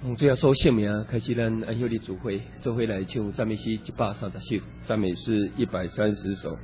用最后所姓名开始，咱安休日聚会，做伙来唱赞美诗130首， 赞美诗130首。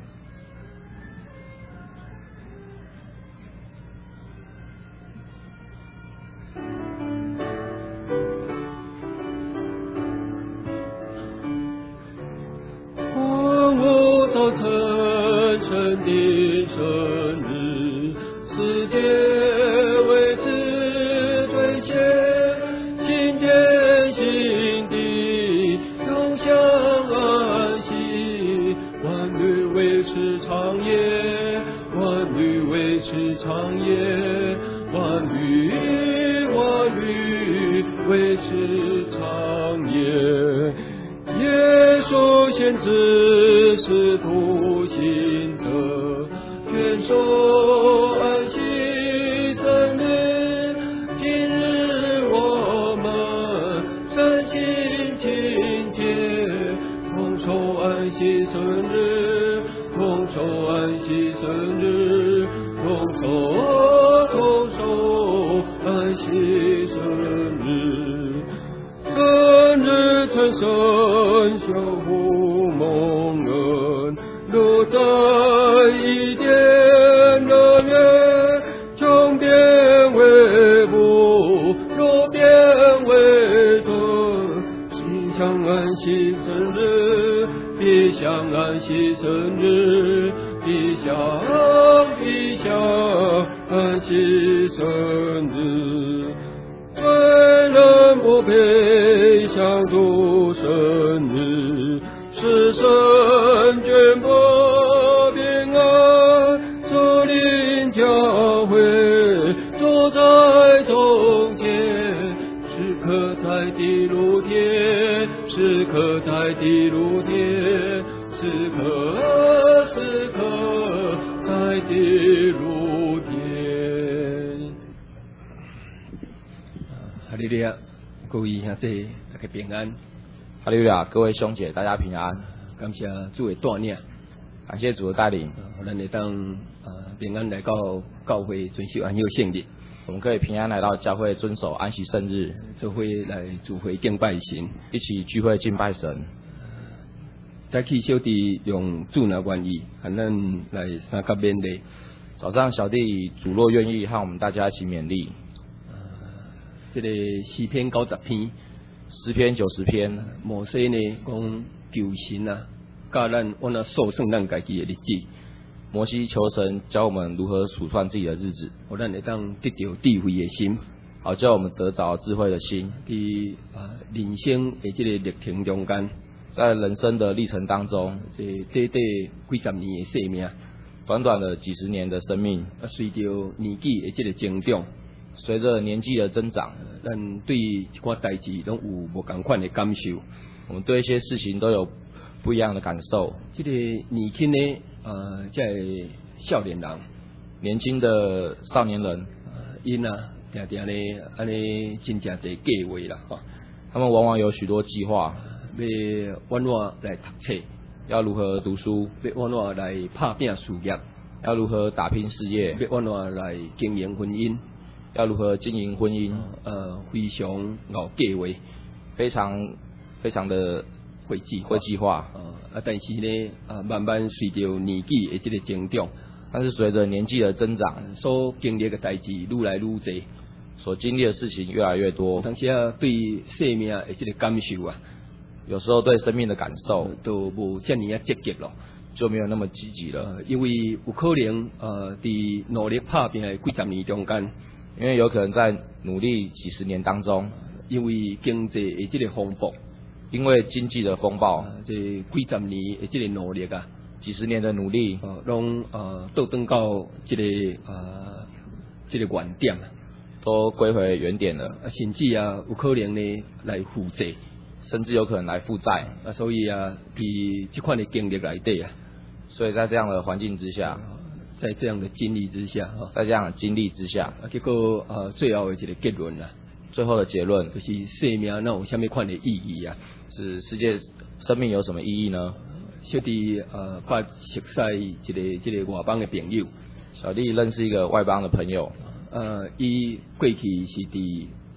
各位兄弟，大家平安。 哈利路亚，各位兄姐，大家平安。 感谢主的带领， 感谢主的带领， 咱会当平安来到教会遵守安息圣日。 我们可以平安来到教会遵守安息圣日， 做伙来聚会敬拜神， 一起聚会敬拜神。 早起小弟用主若愿意，和咱来三甲勉励。 早上小弟主若愿意，和我们大家一起勉励。 这个诗篇90篇， 诗篇90篇， 摩西呢讲求神啊，教咱我那数算咱家己的日子。 摩西求神教我们如何数算自己的日子， 互咱会当得到智慧的心， 好叫我们得着智慧的心。 伫人生的这个历程中间， 在人生的历程当中， 这短短几十年的生命， 短短的几十年的生命， 随着年纪的这个增长。 随着年纪的增长， 咱对一寡代志拢有无同款的感受。 我们对一些事情都有不一样的感受。 这个年轻的这少年人， 年轻的少年人， 因定定呢安尼真正侪计划啦， 他们往往有许多计划， 要安怎来读册， 要如何读书， 要安怎来打拼事业， 要如何打拼事业， 要安怎来经营婚姻。 要如何经营婚姻？ 非常有计划， 非常的会计划。 但是呢，慢慢随着年纪的这个增长， 但是随着年纪的增长， 所经历的代志愈来愈多， 所经历的事情越来越多。 当时对生命的这个感受啊， 有时候对生命的感受都无这么积极了， 就没有那么积极了。 因为有可能伫努力打拼的几十年中间。 因为有可能在努力几十年当中， 因为经济的这个风暴， 因为经济的风暴， 这几十年的这个努力啊， 几十年的努力， 拢倒转到这个原点， 都归回原点了。 甚至有可能呢来负债， 甚至有可能来负债。 所以伫这款的经历内底所以在这样的环境之下。 在这样的经历之下，结果最后的一个结论啦， 最后的结论就是生命那有什么款的意义啊？ 是世界生命有什么意义呢？ 小弟捌熟悉这个外邦的朋友， 小弟认识一个外邦的朋友， 伊过去是伫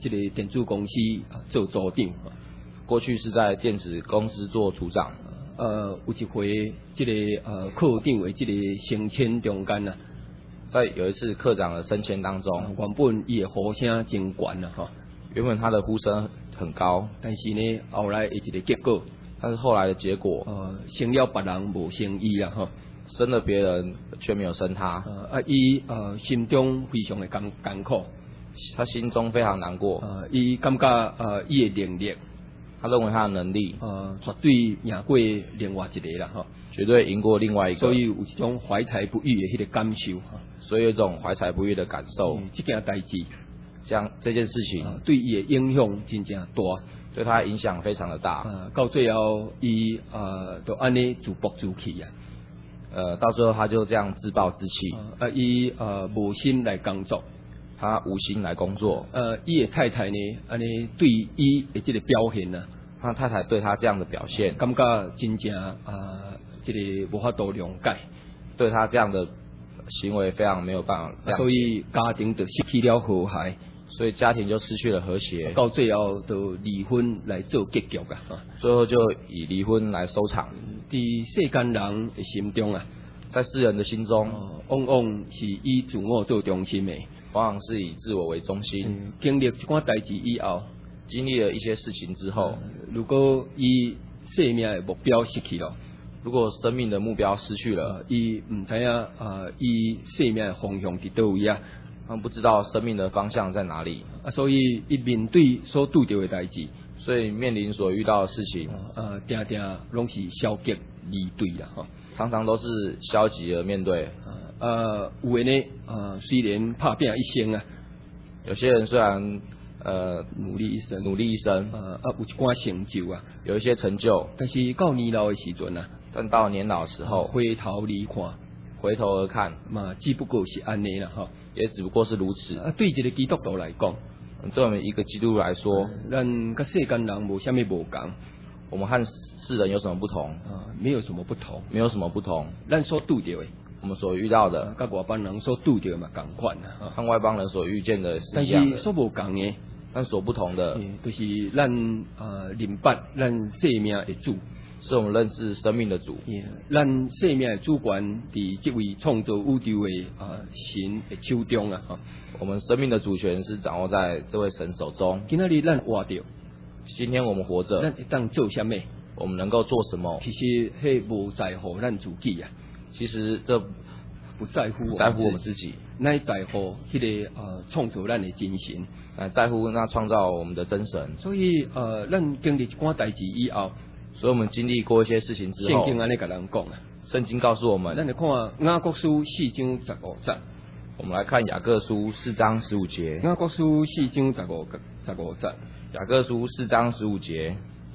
这个电子公司做组长， 过去是在电子公司做组长。 有一回这个课长为这个升迁中间啊， 在有一次科长的升迁当中， 原本伊的呼声真悬啊， 原本他的呼声很高， 但是呢，后来的一个结果， 但是后来的结果， 升了别人无升伊啊， 升了别人却没有升他， 伊心中非常的艰苦， 他心中非常难过， 伊感觉伊的能力， 他认为他的能力， 绝对赢过另外一个啦， 绝对赢过另外一个， 所以有一种怀才不遇的迄个感受， 所以有一种怀才不遇的感受。 这件代志， 这件事情， 对伊的影响真正大， 对他影响非常的大。 到最后，伊就安尼自暴自弃啊。 到最后他就这样自暴自弃。 伊无心来工作， 他无心来工作。 伊的太太呢，安尼对伊的这个表现呢， 他太太对他这样的表现， 感觉真正这个无法度谅解， 对他这样的行为非常没有办法， 所以家庭就失去了和谐， 所以家庭就失去了和谐， 到最后就离婚来做结局啊， 最后就以离婚来收场。 在世间人的心中啊， 在世人的心中， 往往是以自我做中心的， 往往是以自我为中心。 经历一寡代志以后， 经历了一些事情之后， 如果伊生命的目标失去了， 如果生命的目标失去了， 伊唔知影伊生命的方向伫倒位啊， 他们不知道生命的方向在哪里， 所以伊面对所拄着的代志， 所以面临所遇到的事情， 定定拢是消极离对啦， 常常都是消极的面对。 有的呢，虽然打拼一生啊， 有些人虽然努力一生， 有一寡成就啊， 有一些成就， 但是到年老的时阵啊， 但到年老的时候， 回头来看， 回头而看， 嘛，只不过是安尼啦， 也只不过是如此。 对一个基督徒来讲， 对我们一个基督徒来说， 咱跟世间人无虾米无共， 我们和世人有什么不同？ 没有什么不同， 没有什么不同。 咱所拄着的， 我们所遇到的， 跟外邦人所拄着嘛共款啊， 和外邦人所遇见的是一样的。 但是所无共的， 但所不同的， 就是咱明白咱生命的主， 是我们认识生命的主。 咱生命的主权伫这位创造宇宙的神的手中啊！ 我们生命的主权是掌握在这位神手中。 今仔日咱活着， 今天我们活着， 咱会当做什么？ 我们能够做什么？ 其实迄无在乎咱自己啊， 其实这不在乎我们自己， 乃在乎迄个创造咱的真神， 在乎那创造我们的真神。 所以咱经历一寡代志以后， 所以我们经历过一些事情之后， 圣经安尼甲咱讲啊， 圣经告诉我们， 咱来看雅各书4章15节。 我们来看雅各书4章15节。 雅各书4章15节。 雅各书4章15节。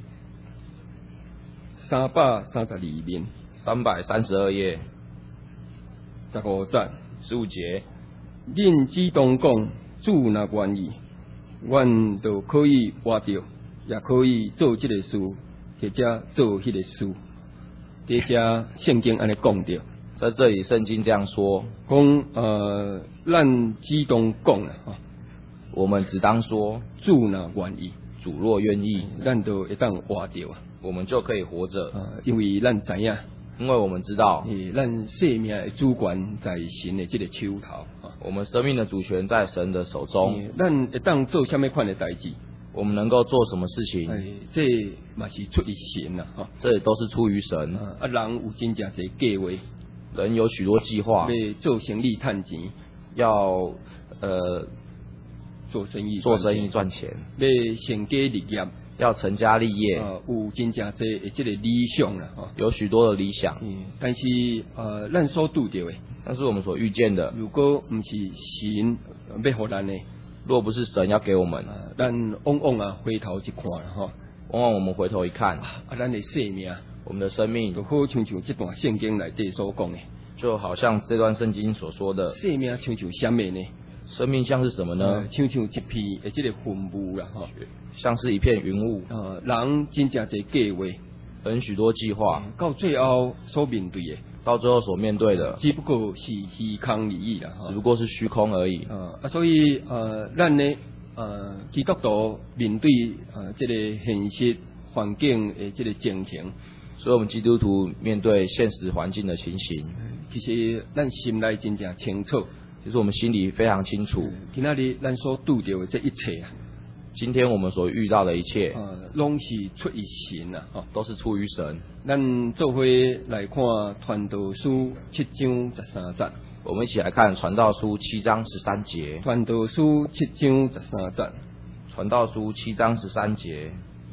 332面 ，332页 ，15节 ，15节。 恁只当讲，主若愿意，阮就可以活着，也可以做这个事，或者做迄个事。这只圣经安尼讲着， 在这里圣经这样说， 讲咱只当讲啦， 我们只当说， 主若愿意， 主若愿意， 咱就会当活着啊， 我们就可以活着。 因为咱知影， 因为我们知道， 咱生命的主权在神的这个手头， 我们生命的主权在神的手中。 咱会当做什么款的代志？ 我们能够做什么事情？ 这嘛是出于神啦， 这也都是出于神。 人有真正侪计划， 人有许多计划， 要做生意赚钱， 要做生意赚钱， 要成家立业， 要成家立业， 有真正侪的这个理想啦， 有许多的理想。 但是咱所拄着的， 但是我们所遇见的， 如果不是神要互咱的， 若不是神要给我们， 咱往往回头一看往往我们回头一看， 咱的生命， 我们的生命就好像这段圣经内底所讲的， 就好像这段圣经所说的， 生命像什么呢？ 生命像是什么呢？ 像一片的这个云雾啦， 像是一片云雾。 人真正侪计划， 人许多计划， 到最后所面对的， 到最后所面对的， 只不过是虚空而已啦， 只不过是虚空而已。 所以咱呢基督徒面对这个现实环境的这个情形， 所以我们基督徒面对现实环境的情形， 其实咱心内真正清楚。 其实我们心里非常清楚， 今仔日咱所拄到的这一切啊， 今天我们所遇到的一切， 拢是出于神啊， 都是出于神。 咱做伙来看传道书7章13节。 我们一起来看传道书7章13节。 传道书7章13节。 传道书7章13节。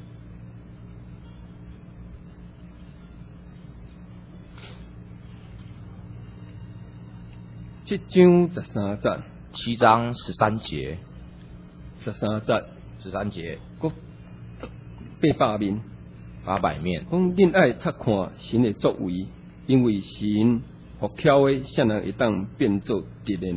7章13节。 7章13节。 13节。 13节。 800面。 800面。 讲恁爱察看神的作为，因为神互巧的，谁人会当变作直的呢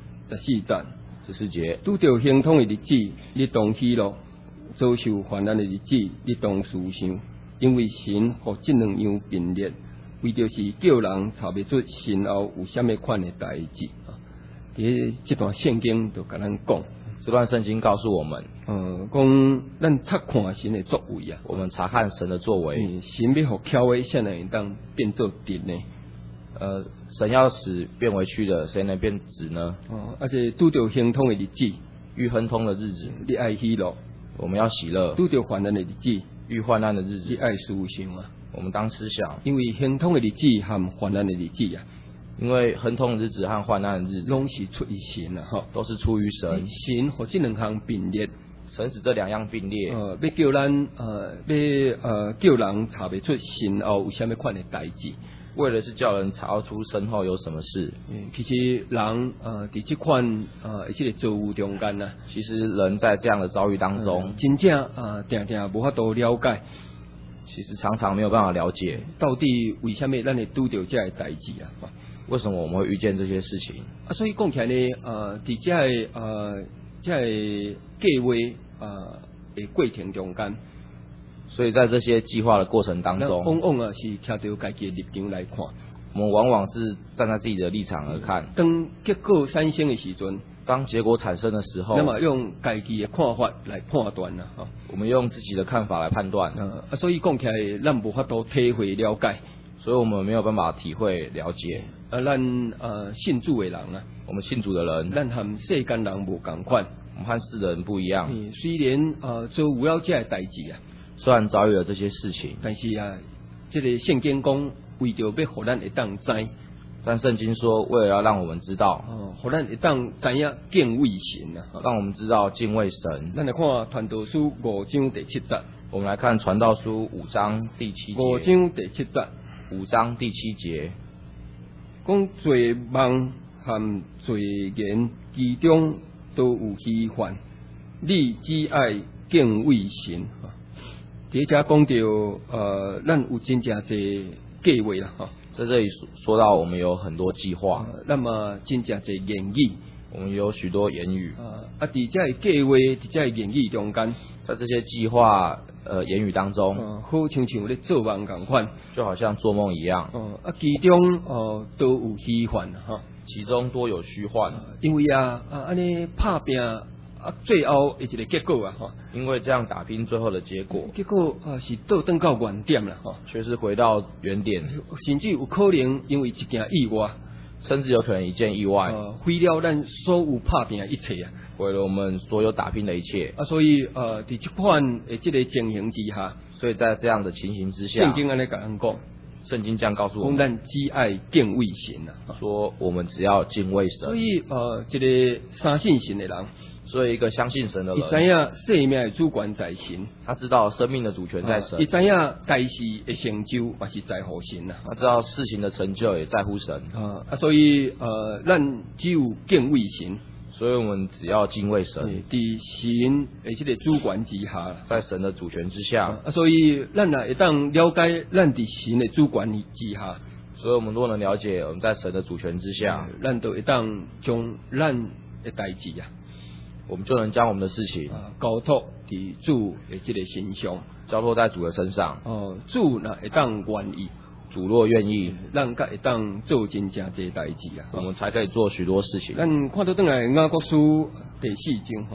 ？14节。 14节。 拄着亨通的日子，你当喜乐；遭受患难的日子，你当思想，因为神互这两样并列，为着是叫人查袂出身后有啥物款的代志。伫这段圣经就甲咱讲， 这段圣经告诉我们， 讲咱察看神的作为啊， 我们查看神的作为， 神要互巧的，谁能会当变作直呢？ 神要使变为虚的，谁能变直呢？ 而且拄着亨通的日子， 遇亨通的日子， 你爱喜乐， 我们要喜乐； 拄着患难的日子， 遇患难的日子， 你爱思想啊， 我们当思想。 因为亨通的日子和患难的日子啊， 因为亨通的日子和患难的日子， 拢是出于神啊， 都是出于神。 神和这两项并列， 神使这两样并列， 要叫咱叫人查袂出身后有啥物款的代志。 为了是叫人查出身后有什么事。 其实人伫这款这个遭遇中间啊， 其实人在这样的遭遇当中， 真正定定无法度了解， 其实常常没有办法了解， 到底为什么咱会拄到这个代志啊？ 为什么我们会遇见这些事情？ 所以讲起来呢，伫这个计划的过程中间。 所以在这些计划的过程当中， 往往是听到家己的立场来看， 我们往往是站在自己的立场而看。 当结果产生的时阵， 当结果产生的时候， 那么用家己的看法来判断啦， 我们用自己的看法来判断。 所以讲起来，咱无法度体会了解， 所以我们没有办法体会了解。 咱信主的人啊， 我们信主的人， 咱和世间人无共款， 我们和世人不一样。 虽然做有了这个代志啊。 虽然遭遇了这些事情， 但是啊，这个圣经讲为着要互咱会当知， 但圣经说为了要让我们知道， 互咱会当知影敬畏神啊， 让我们知道敬畏神。 咱来看传道书5章第7节， 我们来看传道书5章第7节。 5章第7节 ，5章第7节， 讲罪梦和罪言其中都有虚幻，你只爱敬畏神。第一家讲到咱有真正侪计划啦， 在这里说到我们有很多计划， 那么真正侪言语， 我们有许多言语伫这计划，伫这言语中间， 在这些计划言语当中， 好像咧做梦共款， 就好像做梦一样， 其中都有虚幻其中多有虚幻， 因为安尼拍拼。最后的一个结果啊， 因为这样打拼最后的结果是倒转到原点啦， 却是回到原点， 甚至有可能因为一件意外， 甚至有可能一件意外， 毁了咱所有拍拼的一切啊， 毁了我们所有打拼的一切所以在这款的这个情形之下， 所以在这样的情形之下， 圣经安尼甲咱讲， 圣经这样告诉我们， 咱只爱敬畏神啊， 说我们只要敬畏神。 所以这个相信神的人。 所以一个相信神的人， 他知影生命的主权在神， 他知道生命的主权在神， 他知影代事的成就也是在乎神啊， 他知道事情的成就也在乎神所以咱只有敬畏神， 所以我们只要敬畏神， 伫神的这个主权之下， 在神的主权之下所以咱也会当了解咱伫神的主权之下， 所以我们若能了解我们在神的主权之下， 咱就会当将咱的代志啊。 我们就能将我们的事情交托伫主的这个身上， 交托在主的身上。 主若会当愿意， 主若愿意， 咱才会当做真正这代志啊， 我们才可以做许多事情。 咱看到转来雅各书第4章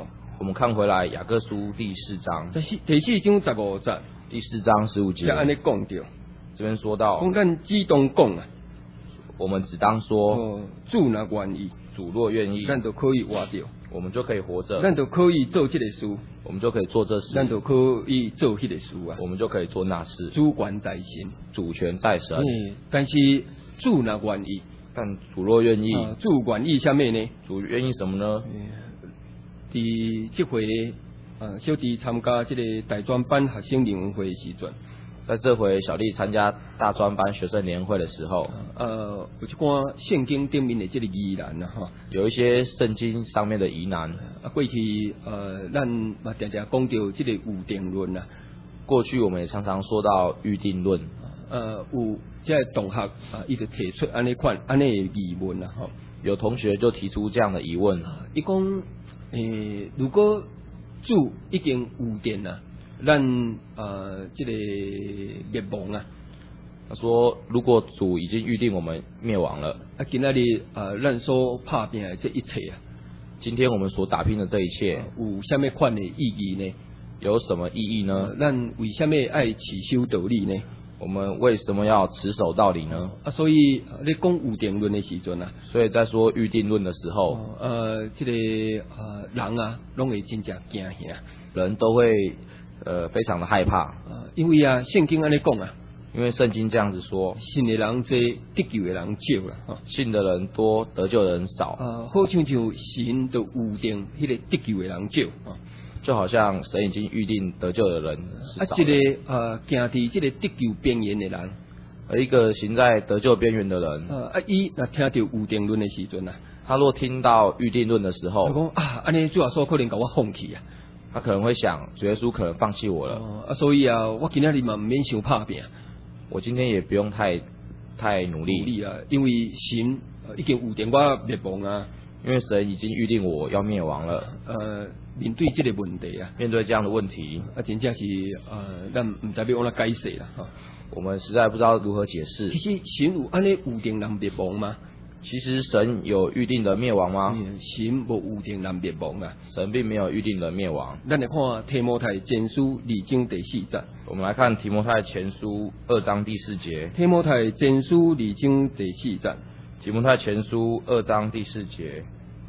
我们看回来雅各书第4章， 第4章15节， 第4章15节， 才安尼讲到， 这边说到， 讲咱只当讲啊， 我们只当说， 主若愿意， 主若愿意， 咱就可以活着， 我们就可以活着， 咱就可以做这个事， 我们就可以做这事， 咱就可以做迄个事啊， 我们就可以做那事。 主权在神， 主权在神， 但是主若愿意， 但主若愿意， 主愿意什么呢？ 主愿意什么呢？ 伫这回小弟参加这个大专班学生联欢会的时阵， 在这回小弟参加大专班学生联会的时候， 有一寡圣经顶面的这个疑难啊，哈， 有一些圣经上面的疑难。 过去咱嘛常常讲到这个预定论啊， 过去我们也常常说到预定论。 有这个同学伊就提出安尼的疑问啊，哈， 有同学就提出这样的疑问， 伊讲如果主已经预定啊，咱这个灭亡啊。 他说，如果主已经预定我们灭亡了， 今仔日咱所拍拼的这一切啊， 今天我们所打拼的这一切， 有什么款的意义呢？ 有什么意义呢？ 咱为什么爱持守道理呢？ 我们为什么要持守道理呢？ 所以你讲预定论的时阵啊， 所以在说预定论的时候， 这个人啊，拢会真正惊吓， 人都会非常的害怕， 因为圣经安尼讲啊， 因为圣经这样子说， 信的人多，得救的人少啦， 信的人多，得救的人少， 好像神就预定迄个得救的人少就好像神已经预定得救的人是少的。 这个行伫这个得救边缘的人， 而一个行在得救边缘的人， 伊若听到预定论的时阵啊， 他若听到预定论的时候， 他讲安尼主耶稣可能甲我放弃啊， 他可能会想，主耶稣可能放弃我了， 所以我今仔日嘛唔免想拍拼， 我今天也不用太努力啊，因为神已经预定我灭亡啊。 因为神已经预定我要灭亡了。 面对这个问题啊， 面对这样的问题， 真正是咱唔知要往哪解释啦。 我们实在不知道如何解释。 其实神有安尼预定人灭亡吗？ 其实神有预定的灭亡吗？ 神无预定人灭亡啊， 神并没有预定的灭亡。 咱来看提摩太前书2章第4节。 我们来看提摩太前书2章第4节。 提摩太前书2章第4节。 提摩太前书2章第4节。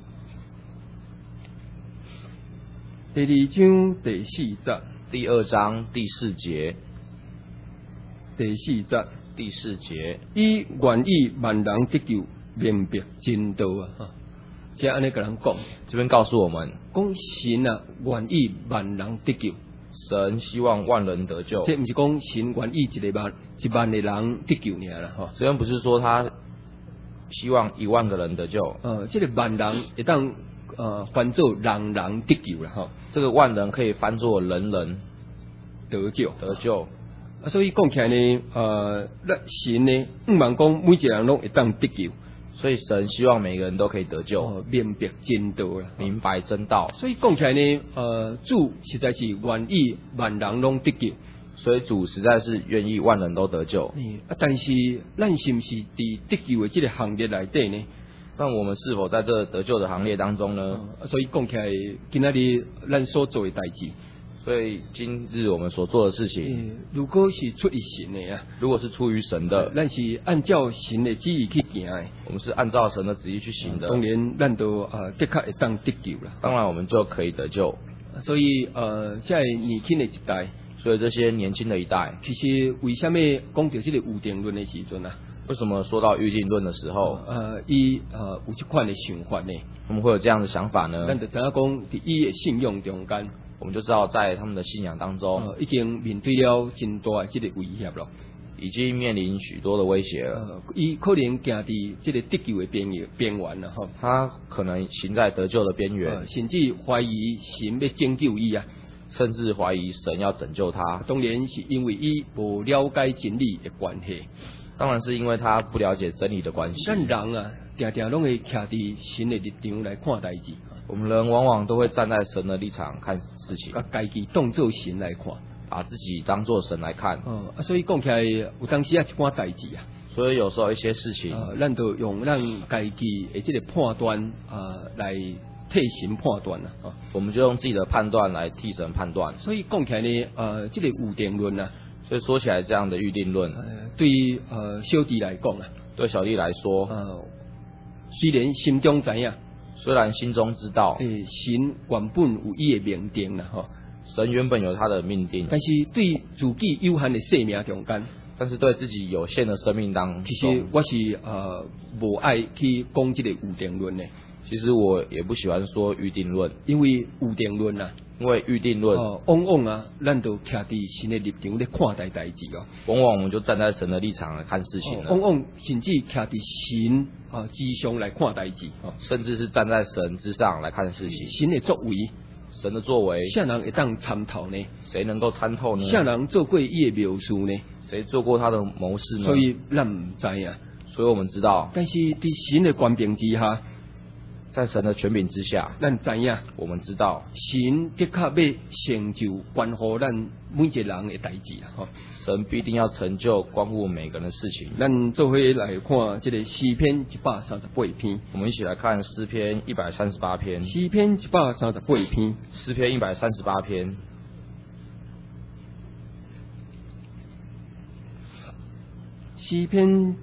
第2章第4节。 第2章第4节。 第4节。 第4节。 伊愿意万人得救，明白真道啊！即安尼甲人讲， 这边告诉我们， 讲神啊愿意万人得救， 神希望万人得救。 这不是讲神愿意一万的人得救尔啦，哈。 这边不是说他希望1万个人得救， 这个万人会当翻做人人得救啦，哈。 这个万人可以翻作人人得救。所以讲起来呢，神呢唔望讲每一个人拢会当得救， 所以神希望每个人都可以得救， 明白真道啦， 明白真道。 所以讲起来呢，主实在是愿意万人拢得救， 所以主实在是愿意万人都得救。 但是咱是不是伫得救的这个行列内底呢？ 但我们是否在这得救的行列当中呢？ 所以讲起来，今仔日咱所做的代志。 所以今日我们所做的事情， 如果是出于神的啊， 如果是出于神的， 咱是按照神的旨意去行的， 我们是按照神的旨意去行的。 当然，咱都的确会当得救啦。 当然，我们就可以得救。 所以在年轻的一代， 所以这些年轻的一代， 其实为什么讲到这个预定论的时阵啊？ 为什么说到预定论的时候， 伊有这款的想法呢？ 我们会有这样的想法呢？ 咱就知影讲，伫伊的信仰中间， 我们就知道在他们的信仰当中， 已经面对了真大的这个威胁了， 已经面临许多的威胁了。 伊可能行伫这个得救的边缘了哈。 他可能行在得救的边缘， 甚至怀疑神要拯救伊啊， 甚至怀疑神要拯救他。 当然是因为伊无了解真理的关系。 当然是因为他不了解真理的关系。 咱人啊，常常拢会徛伫神的立场来看代志。 我们人往往都会站在神的立场看事情， 把家己当作神来看， 把自己当作神来看。 所以讲起来，有当时一寡代志啊。 所以有时候一些事情， 咱就用咱家己的这个判断来替神判断啦， 我们就用自己的判断来替神判断。 所以讲起来呢，这个预定论啊， 所以说起来这样的预定论， 对于小弟来讲啊， 对小弟来说， 虽然心中知影， 虽然心中知道， 神原本有伊的命定啦， 神原本有他的命定， 但是对自己有限的生命中间， 但是对自己有限的生命当中， 其实我是无爱去讲这个预定论的。 其实我也不喜欢说预定论， 因为预定论啊， 因为预定论， 往往啊，咱都徛伫神的立场咧看待代志哦。 往往我们就站在神的立场来看事情了， 往往甚至徛伫神之上来看代志甚至是站在神之上来看事情。 神的作为， 神的作为， 啥人会当参透呢？ 谁能够参透呢？ 啥人做过伊的描述呢？ 谁做过他的谋士呢？ 所以咱唔知啊。 所以我们知道， 但是伫神的权柄之下， 在神的权柄之下， 咱知影， 我们知道， 神的确要成就关乎咱每一个人的代志啊！ 神必定要成就关乎我们每个人的事情。 咱做伙来看这个诗篇138篇， 我们一起来看诗篇138篇。 诗篇138篇， 诗篇138篇。 诗篇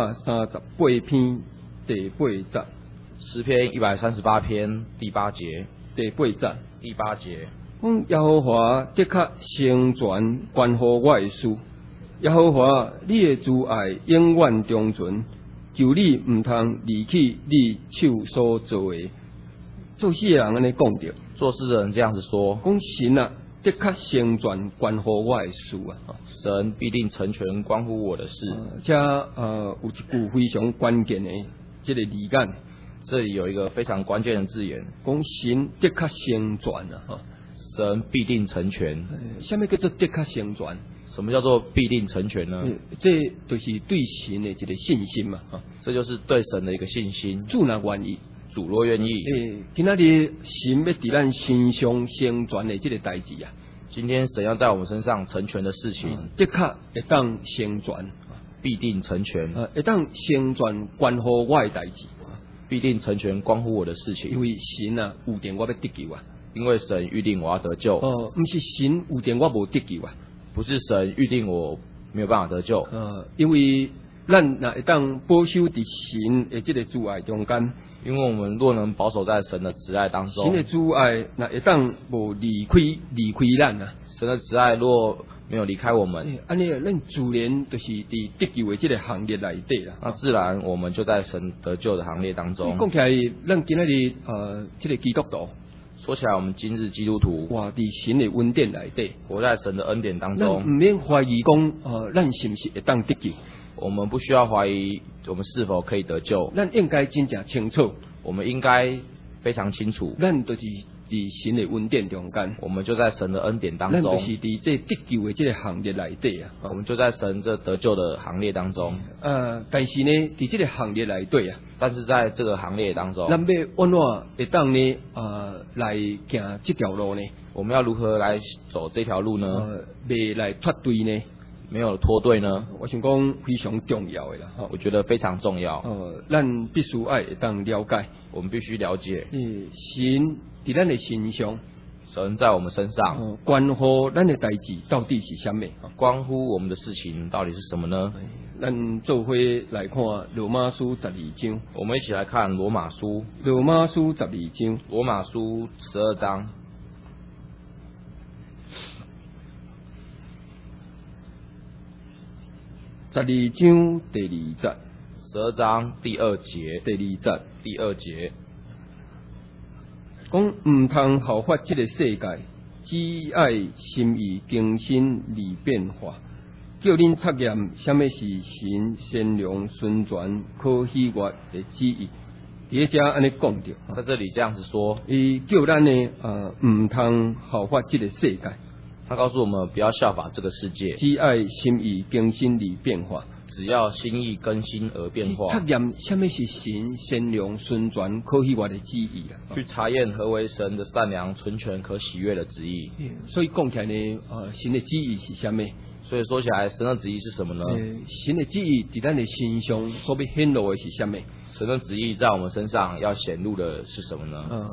138篇第8节。 诗篇138篇第8节， 第8节， 第8节， 讲耶和华的确成全关乎我的事，耶和华你的慈爱永远长存，求你唔通离弃你手所做的。做事的人安尼讲着， 做事的人这样子说， 讲神啊，的确成全关乎我的事啊， 神必定成全关乎我的事。 这有一句非常关键的这个字眼。 这里有一个非常关键的字眼， 讲神的确成全啊， 神必定成全。 什么叫做的确成全？ 什么叫做必定成全呢？ 这就是对神的一个信心嘛， 这就是对神的一个信心。 主若愿意， 主若愿意， 今仔日神要伫咱身上成全的这个代志啊， 今天神要在我们身上成全的事情， 的确会当成全， 必定成全， 会当成全关乎我的代志。 必定成全关乎我的事情， 因为神啊预定我要得救啊， 因为神预定我要得救。 不是神预定我无得救啊， 不是神预定我没有办法得救。 因为咱若会当保守伫神的这个慈爱中间， 因为我们若能保守在神的慈爱当中， 神的慈爱若会当无离开咱啊， 神的慈爱若没有离开我们， 安尼咱自然就是伫得救的这个行列内底啦。 那自然我们就在神得救的行列当中。 讲起来，咱今仔日这个基督徒， 说起来，我们今日基督徒活伫神的恩典内底， 活在神的恩典当咱中， 唔免怀疑讲，咱是不是会当得救？ 我们不需要怀疑我们是否可以得救， 咱应该真正清楚， 我们应该非常清楚， 咱就是伫神的恩典中间， 我们就在神的恩典当咱中， 就是伫这得救的这个行列内底啊。 我们就在神这得救的行列当中。 但是呢，伫这个行列内底啊， 但是在这个行列当中， 咱要安怎会当呢？来行这条路呢？ 我们要如何来走这条路呢？ 未来脱队呢？ 没有脱队呢？ 我想讲非常重要的啦。 我觉得非常重要。 咱必须爱会当了解， 我们必须了解， 神伫咱的身上， 神在我们身上， 关乎咱的代志到底是什么？ 关乎我们的事情到底是什么呢？ 咱做伙来看罗马书12章。 我们一起来看罗马书。 罗马书12章。 罗马书12章。 12章第2節。 12章第2節。 第2節。 第2節。 講唔通效法這個世界，只愛心意更新而變化，叫恁測驗什麼是神善良、純全、可喜悅的旨意。第一安尼講到， 在這裡這樣子說， 伊叫咱呢唔通效法這個世界。 他告訴我們不要效法這個世界， 只愛心意更新而變化， 只要心意更新而變化。 測驗什麼是神善良、純全、可喜悅的旨意啊？ 去查驗何為神的善良、純全、可喜悅的旨意。 所以講起來呢，神的旨意是什麼？ 所以說起來，神的旨意是什麼呢？ 神的旨意在咱的身上所要顯露的是什麼？ 神的旨意在我們身上要顯露的是什麼呢？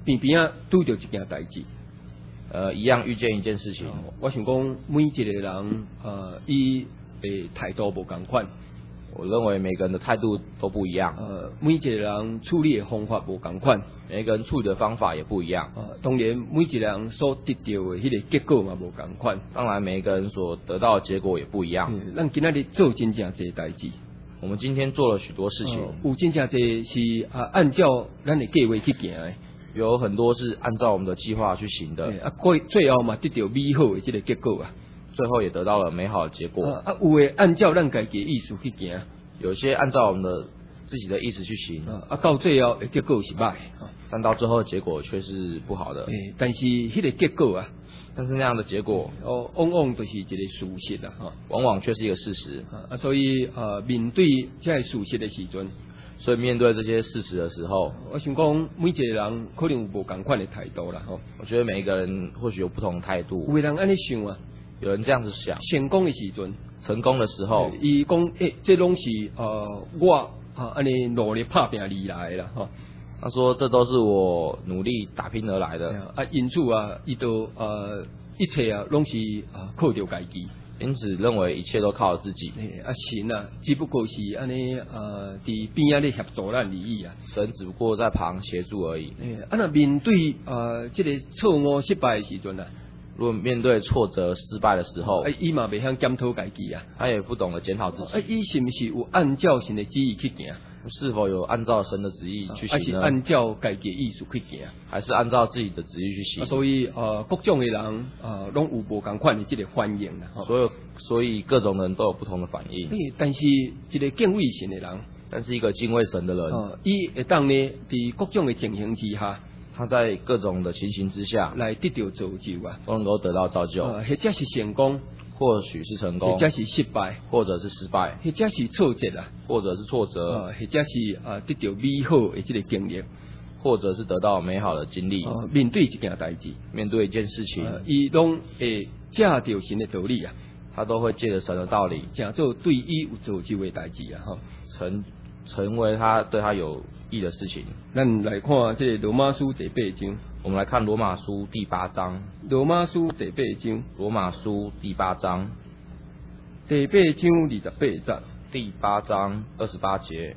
偏偏啊拄着一件代志， 一样遇见一件事情。 我想讲每一个人伊的态度无共款。 我认为每个人的态度都不一样， 每一个人处理的方法无共款， 每个人处理的方法也不一样。 当然每一个人所得到的迄个结果嘛无共款。 当然每一个人所得到的结果也不一样。 咱今仔日做真正侪代志， 我们今天做了许多事情， 有真正侪是按照咱的计划去行的， 有很多是按照我们的计划去行的。 最后嘛得到美好的这个结果啊。 最后也得到了美好的结果。 有诶按照咱家己的意思去行， 有些按照我们的自己的意思去行， 到最后的结果是歹， 但到最后的结果却是不好的。 但是迄个结果但是那样的结果， 往往都是一个事实啦， 往往却是一个事实。 所以面对这个事实的时阵， 所以面对这些事实的时候， 我想讲每一个人可能有无共款的态度啦， 我觉得每一个人或许有不同的态度。 有的人安尼想啊。 有人这样子想， 成功的时阵， 成功的时候， 伊讲这拢是我安尼努力打拼而来啦， 他说这都是我努力打拼而来的。 因此伊都一切拢是靠着家己， 因此认为一切都靠自己。 神只不过是安尼伫边仔咧协助咱而已啊。 神只不过在旁协助而已。 那面对这个错误失败的时阵如果面对挫折失败的时候， 伊嘛袂晓检讨家己啊， 他也不懂得检讨自己。 伊是不是有按照神的旨意去行？ 是否有按照神的旨意去行呢？ 还是按照家己的意思去行？ 还是按照自己的旨意去行？ 所以各种的人拢有无共款的这个反应啦。 所以各种人都有不同的反应。 但是一个敬畏神的人， 但是一个敬畏神的人， 伊会当呢伫各种的情形之下。 他在各种的情形之下来得到造就都能够得到造就， 或者是成功， 或许是成功， 或者是失败， 或者是失败， 或者是挫折或者是挫折， 或者是得到美好的这个经历， 或者是得到美好的经历。 面对一件代志， 面对一件事情， 伊拢会借着神的道理他都会借着神的道理， 成做对伊有造就的代志成为他对他有益的事情。 咱来看这个罗马书第8章， 我们来看罗马书第8章。 罗马书第8章， 罗马书第8章， 第8章28节， 第8章28节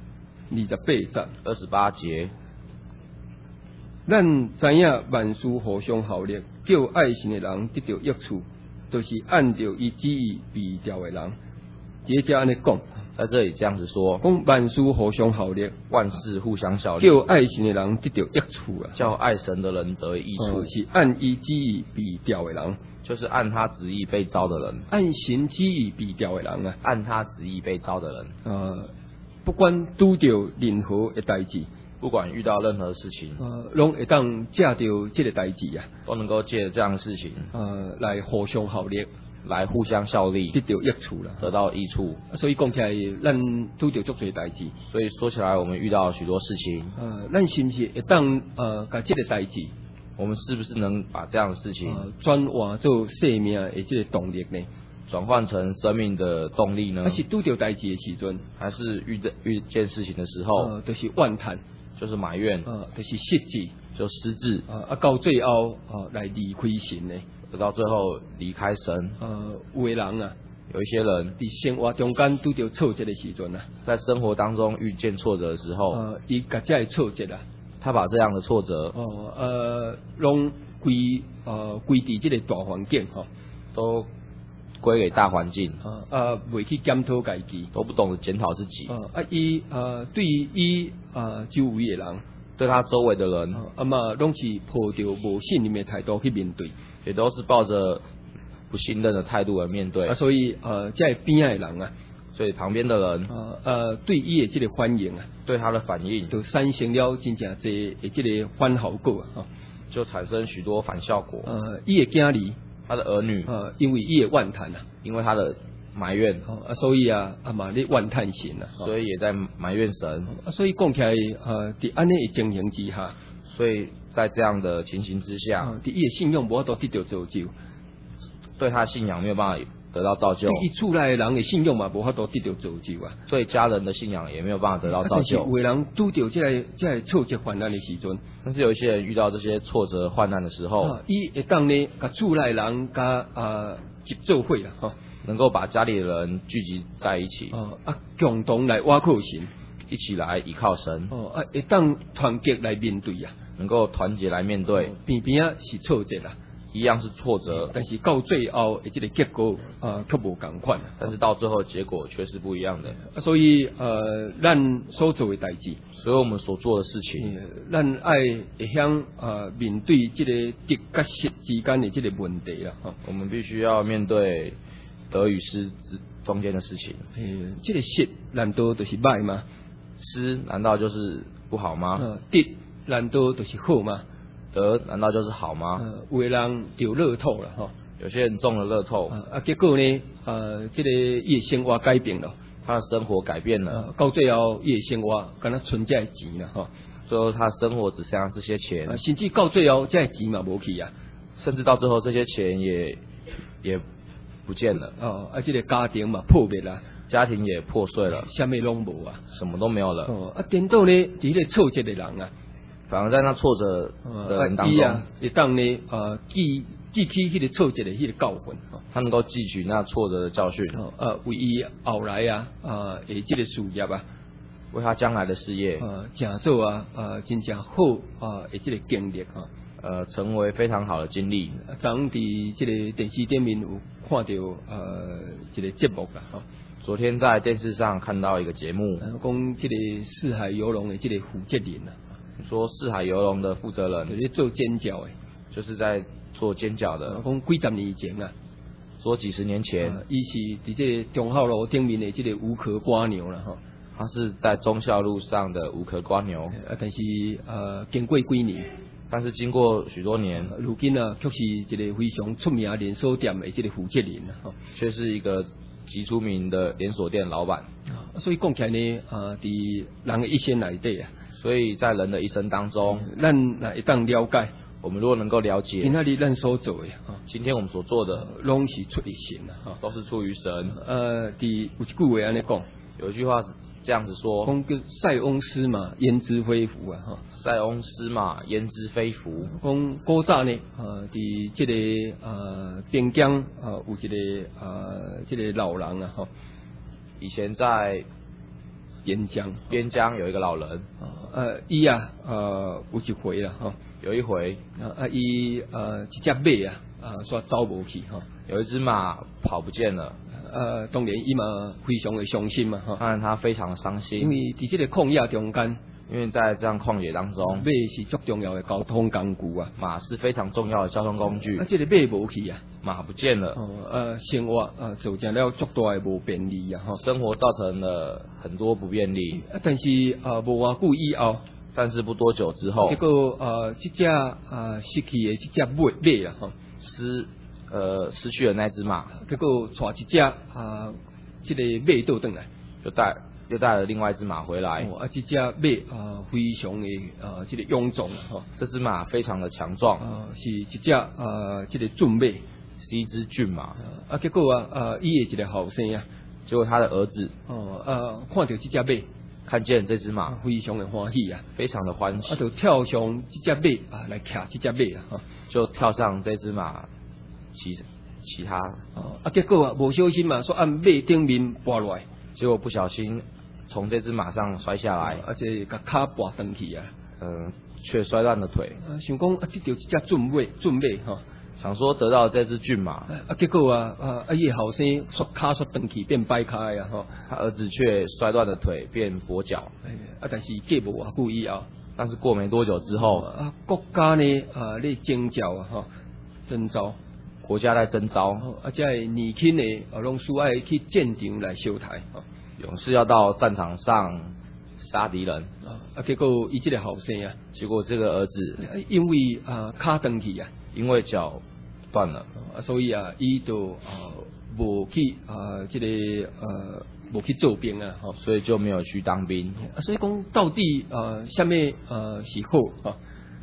，28节 ，28节。 咱知影万事互相效力，叫爱神的人得到益处，就是按照伊旨意被调的人。接着安尼讲。 在这里这样子说， 讲万事互相效力， 万事互相效力， 叫爱神的人得到益处叫爱神的人得益处， 是按伊旨意被调的人， 就是按他旨意被招的人， 按神旨意被调的人按他旨意被招的人， 不管拄着任何的代志， 不管遇到任何事情， 拢会当借着这个代志都能够借着这样的事情， 来互相效力。 来互相效力， 得到益处啦， 得到益处。 所以讲起来，咱拄着足多代志。 所以说起来，我们遇到许多事情。 咱是不是会当把这个代志， 我们是不是能把这样的事情转换做生命的这个动力呢？ 转换成生命的动力呢？ 还是拄着代志的时阵， 还是遇见事情的时候， 就是怨叹， 就是埋怨， 就是失志， 就失志， 到最后来离开神呢？ 直到最后离开神。 有的人有一些人伫生活中间拄着挫折的时阵在生活当中遇见挫折的时候， 伊甲这挫折他把这样的挫折拢归伫这个大环境都归给大环境未去检讨家己， 都不懂得检讨自己伊对伊周围的人， 对他周围的人嘛拢是抱着无信任的态度去面对， 也都是抱着不信任的态度来面对所以在边仔的人所以旁边的人对伊的这个反应对他的反应就产生了真正侪的这个反效果就产生许多反效果。 伊的囝儿， 他的儿女因为伊的怨叹因为他的埋怨所以嘛咧怨叹神所以也在埋怨神所以讲起来伫安尼的情形之下， 所以在这样的情形之下， 伫伊的信仰无法度得到造就， 对他信仰没有办法得到造就， 对伊厝内人的信用嘛，无法度得到造就啊。 对家人的信仰也没有办法得到造就。 但是有的人拄到这个挫折患难的时阵， 但是有一些人遇到这些挫折患难的时候， 伊会当呢，甲厝内人甲集做伙啦， 能够把家里的人聚集在一起， 共同来倚靠神， 一起来依靠神， 会当团结来面对啊， 能够团结来面对， 偏偏啊是挫折啦。 一样是挫折， 但是到最后的这个结果却无同款。 但是到最后结果却是不一样的。 所以咱所做的代志， 所以我们所做的事情， 咱爱会晓面对这个得甲失之间的这个问题啦。 我们必须要面对得与失中间的事情。 这个失难道就是歹吗？ 失难道就是不好吗？ 得难道就是好吗？ 得难道就是好吗？ 有的人中乐透了哈， 有些人中了乐透， 结果呢，这个伊的生活改变了， 他的生活改变了， 到最后伊的生活敢若存这钱了哈， 最后他生活只剩下这些钱， 甚至到最后这钱嘛无去啊， 甚至到最后这些钱也不见了， 这个家庭嘛破灭啦， 家庭也破碎了， 什么拢无啊， 什么都没有了， 颠倒呢，伫个挫折的人啊。 反而在那挫折的人当中， 会当呢记起迄个挫折的迄个教训， 他能够汲取那挫折的教训， 为伊后来的这个事业啊， 为他将来的事业， 正做真正好的这个经历成为非常好的经历。 昨伫这个电视顶面有看到一个节目啦， 昨天在电视上看到一个节目， 讲这个四海游龙的这个负责人啊。 说四海游龙的负责人就是做煎饺的， 就是在做煎饺的。 讲几十年以前啊， 说几十年前， 伊是伫这中孝路顶面的这个无壳瓜牛啦哈。 他是在忠孝路上的无壳瓜牛， 但是经过几年， 但是经过许多年， 如今却是一个非常出名的连锁店的这个负责人啊， 却是一个极出名的连锁店老板。 所以讲起来呢，伫人的一生内底啊。 所以在人的一生当中， 咱若会当了解， 我们如果能够了解， 今仔日咱所做的， 今天我们所做的， 拢是出于神啊， 都是出于神。 伫有一句话安尼讲， 有一句话是这样子说， 讲叫塞翁失马焉知非福啊， 塞翁失马焉知非福。 讲古早呢，伫这个边疆有一个这个老人啊， 以前在边疆有一个老人， 伊有一回啦， 有一回， 伊一只马煞走无去， 有一只马跑不见了， 当然伊嘛非常的伤心嘛， 当然他非常的伤心， 因为伫这个旷野中间， 因为在这样旷野当中， 马是最重要的交通工具啊， 马是非常重要的交通工具， 这个马无去啊， 马不见了， 生活造成了足大的无便利啊， 生活造成了很多不便利， 但是无偌久以后， 但是不多久之后， 结果这只失去的这只马啊， 失去了那只马， 结果带一只这个马倒转来， 又带了另外一只马回来， 这只马非常的这个臃肿这只马非常的强壮， 是一只这个骏马， 是一只骏马， 结果伊的一个后生啊， 结果他的儿子看到这只马， 看见这只马， 非常的欢喜啊， 非常的欢喜， 就跳上这只马来骑这只马啊， 就跳上这只马骑它， 结果无小心嘛，说按马顶面滑落来， 结果不小心从这只马上摔下来， 而且把脚滑断去啊， 却摔断了腿， 想讲得到一只骏马想说得到这只骏马， 结果伊的后生摔脚摔断去变掰开啊， 他儿子却摔断了腿变跛脚， 但是过无偌久以后， 但是过没多久之后， 国家呢咧征召征召。 国家在征召， 这年轻的拢需要去战场来烧台， 勇士要到战场上杀敌人， 结果伊这个后生啊， 结果这个儿子因为脚断去啊， 因为脚断了， 所以伊就无去这个无去做兵啊， 所以就没有去当兵， 所以讲到底什么是好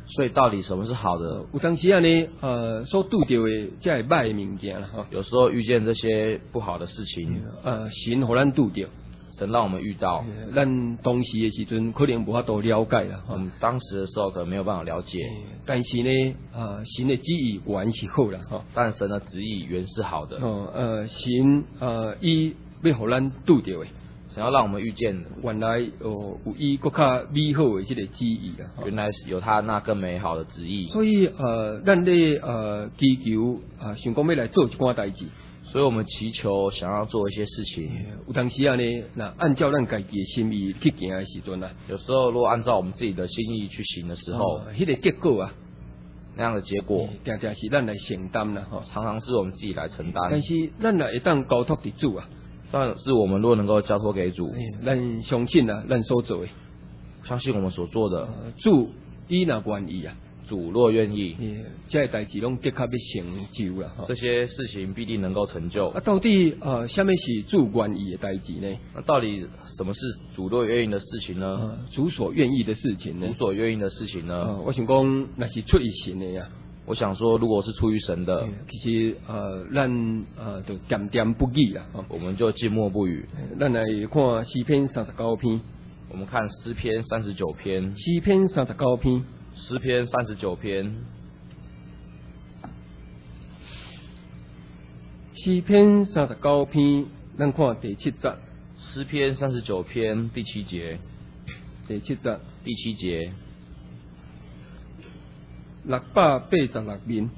所以到底什么是好的？ 有当时啊呢，所拄到的才会歹的物件啦， 有时候遇见这些不好的事情， 神互咱拄到， 神让我们遇到， 咱当时的时阵可能无法度了解啦， 当时的时候可能没有办法了解， 但是呢，神的旨意原是好啦， 但神的旨意原是好的， 神伊要互咱拄到的。 想要让我们遇见的， 原来有伊更较美好的这个旨意啊！ 原来有他那更美好的旨意。 所以咱咧祈求想讲要来做一寡代志， 所以我们祈求想要做一些事情。 有当时啊呢，那按照咱家己的心意去行的时阵啊， 有时候如果按照我们自己的心意去行的时候， 迄个结果啊， 那样的结果， 常常是咱来承担啦， 常常是我们自己来承担。 但是咱也会当交托给主啊。 但是我们若能够交托给主， 咱相信啊，咱所做的， 相信我们所做的， 主伊若愿意啊， 主若愿意， 这代志拢的确要成就啦。 这些事情必定能够成就。 到底什么是主愿意的代志呢？ 那到底什么是主若愿意的事情呢？ 主所愿意的事情呢？ 主所愿意的事情呢？ 我想讲，那是出于神的呀。 我想说，如果是出于神的， 其实咱就点点不语啦， 我们就静默不语。 咱来看诗篇39篇， 我们看诗篇39篇， 诗篇39篇， 诗篇39篇， 诗篇39篇，咱看第7节， 诗篇39篇第7节， 第7节， 第7节。 686面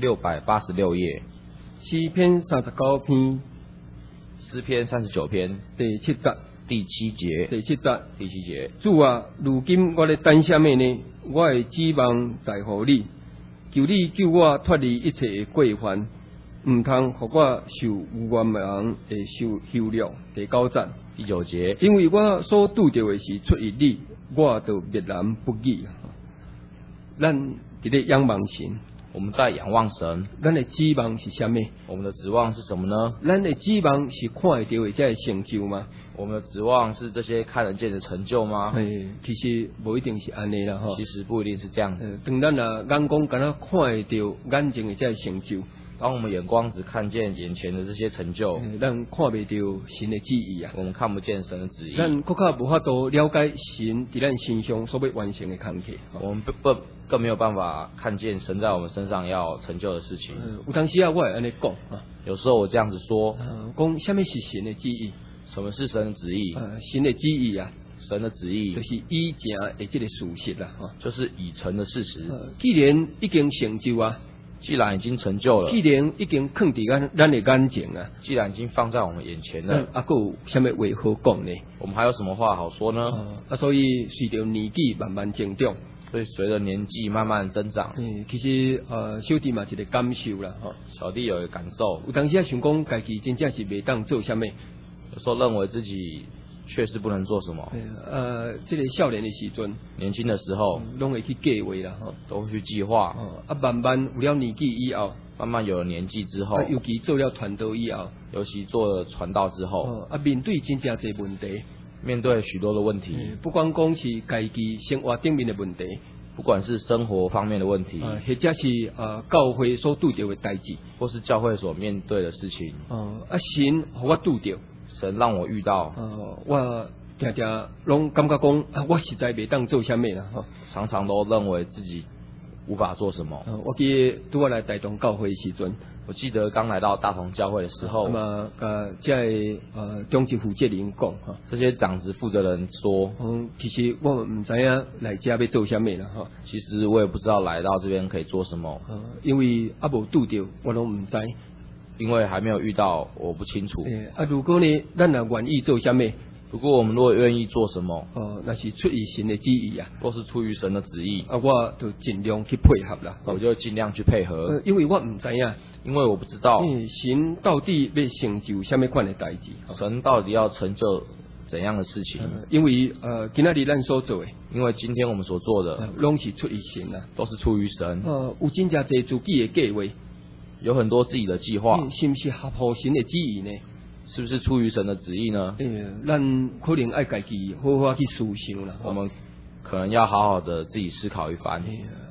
，686页， 诗篇39篇， 诗篇39篇第7节， 第7节， 第7节， 第7节。 主啊，如今我咧等什么呢？我的指望在乎你，求你救我脱离一切的过患，唔通互我受有冤人的羞辱。第9节， 第9节。 因为我所拄到的是出于你，我就默然不语。咱伫咧仰望神， 我们在仰望神。 咱的指望是什么？ 我们的指望是什么呢？ 咱的指望是看得到的这成就吗？ 我们的指望是这些看得见的成就吗？ 其实不一定是安尼啦，哈。 其实不一定是这样子。 当咱眼光敢若看得到眼前的这成就， 当我们眼光只看见眼前的这些成就， 咱看不到神的旨意啊。 我们看不见神的旨意。 咱更加无法度了解神伫咱身上所要完成的工作。 我们更没有办法看见神在我们身上要成就的事情。 有当时啊，我会安尼讲啊。 有时候我这样子说， 讲什么是神的旨意？ 什么是神的旨意？ 神的旨意啊， 神的旨意就是已经的这个事实啦， 就是已成的事实。 既然已经成就啊， 既然已经成就了， 既然已经放伫咱的眼前啊， 既然已经放在我们眼前了， 还有什么话好讲呢？ 我们还有什么话好说呢？ 所以随着年纪慢慢增长。 所以随着年纪慢慢增长， 其实小弟嘛一个感受啦， 小弟有一个感受， 有当时想讲家己真正是袂当做什么， 有时候认为自己确实不能做什么。 这个少年的时阵， 年轻的时候， 拢会去计划啦， 都会去计划。 慢慢有了年纪以后， 慢慢有了年纪之后， 尤其做了传道以后， 尤其做了传道之后， 面对真正侪问题。 面对许多的问题， 不管讲是家己生活顶面的问题， 不管是生活方面的问题， 或者是教会所拄到的代志， 或是教会所面对的事情， 神互我拄到， 神让我遇到， 我常常拢感觉讲我实在袂当做什么啦， 常常都认为自己无法做什么。 我记得拄我来台东教会的时阵。 我记得刚来到大同教会的时候， 在中级负责人讲这些长职负责人说， 其实我唔知影来这要做什么啦， 其实我也不知道来到这边可以做什么， 因为无拄到，我拢唔知， 因为还没有遇到，我不清楚。 如果呢，咱若愿意做什么？ 如果我们如果愿意做什么， 那是出于神的旨意啊， 若是出于神的旨意， 我就尽量去配合啦， 我就尽量去配合， 因为我唔知影。 因为我不知道神到底要成就什么款的代志， 神到底要成就怎样的事情？ 因为今仔日咱所做的， 因为今天我们所做的， 拢是出于神啊， 都是出于神。 有真正侪自己的计划， 有很多自己的计划， 是不是合乎神的旨意呢？ 是不是出于神的旨意呢？ 咱可能爱家己好好去思想啦。 我们可能要好好的自己思考一番。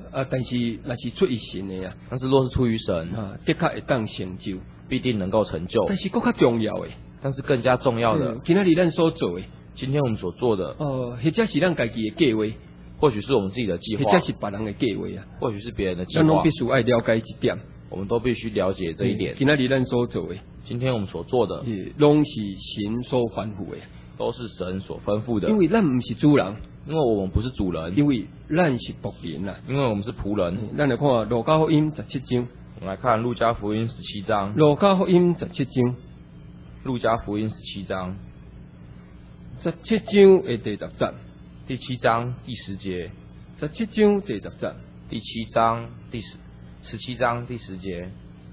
但是那是出于神的啊， 但是若是出于神的确会当成就， 必定能够成就。 但是更加重要的， 但是更加重要的， 今仔日咱所做的， 今天我们所做的， 或者是咱家己的计划， 或许是我们自己的计划， 或者是别人的计划啊， 或许是别人的计划， 咱拢必须爱了解一点， 我们都必须了解这一点。 今仔日咱所做的， 今天我们所做的， 拢是神所吩咐的， 都是神所吩咐的。 因为咱不是主人， 因为我们不是主人， 因为咱是仆人啊， 因为我们是仆人。 咱来看路加福音17章， 我们来看路加福音17章， 路加福音17章， 路加福音17章 17章的第10节， 第7章第10节 17章第10节， 第7章第17章第10节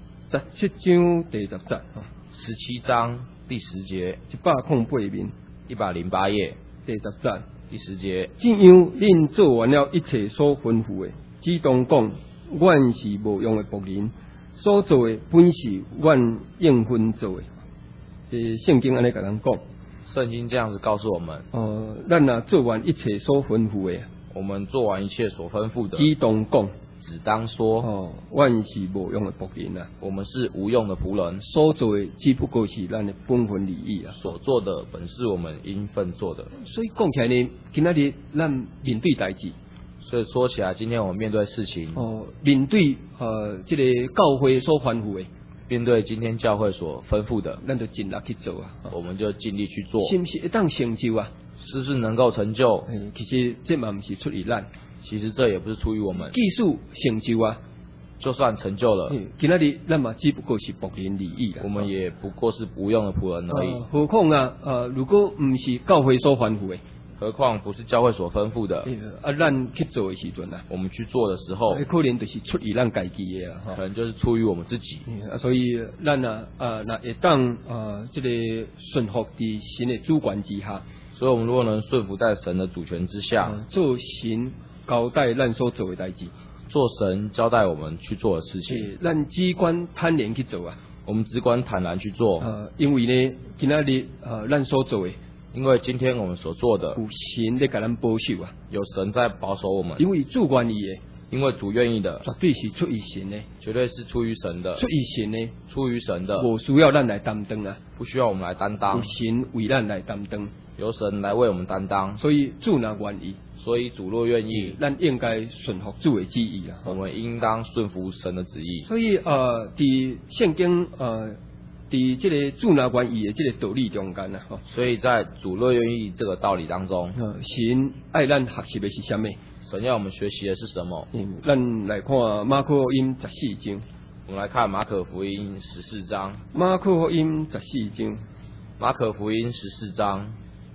17章第10节 ，17章第10节 ，108面 ，108页第10节， 第10节。 这样恁做完了一切所吩咐的，只当讲，阮是无用的仆人，所做的本是阮应分做的。圣经安尼甲咱讲， 圣经这样子告诉我们， 咱若做完一切所吩咐的， 我们做完一切所吩咐的， 只当讲， 只当说， 阮是无用的仆人啊， 我们是无用的仆人， 所做的只不过是咱的本分利益啊， 所做的本是我们应分做的。 所以讲起来呢，今仔日咱面对代志， 所以说起来，今天我们面对事情， 面对这个教会所吩咐的。 面对今天教会所吩咐的， 咱就尽力去做啊， 我们就尽力去做， 是不是一当成就啊？ 是不是能够成就？ 其实这嘛不是出于咱， 其实这也不是出于我们。 技术成就啊， 就算成就了， 今仔日咱嘛只不过是仆人利益啦， 我们也不过是无用的仆人而已。 何况啊，如果不是教会所吩咐的。 何况不是教会所吩咐的， 咱去做的时阵啊， 我们去做的时候， 可能就是出于咱家己的啊， 可能就是出于我们自己。 所以咱那会当这个顺服伫神的主管之下， 所以我们如果能顺服在神的主权之下， 做神交代咱所做的代志， 做神交代我们去做的事情， 咱只管坦然去做啊， 我们只管坦然去做。 因为呢，今仔日咱所做的。 因为今天我们所做的， 有神在给咱保守啊， 有神在保守我们。 因为主愿意的， 因为主愿意的， 绝对是出于神的， 绝对是出于神的， 出于神的， 出于神的， 无需要咱来担当啊， 不需要我们来担当， 有神为咱来担当， 由神来为我们担当。 所以主若愿意， 所以主若愿意， 咱应该顺服主的旨意啊， 我们应当顺服神的旨意。 所以伫圣经伫这个主若愿意的这个道理中间啊， 所以在主若愿意这个道理当中， 神爱咱学习的是什么？ 神要我们学习的是什么？ 咱来看马可福音14章。 我们来看马可福音14章。 马可福音14章。 马可福音14章。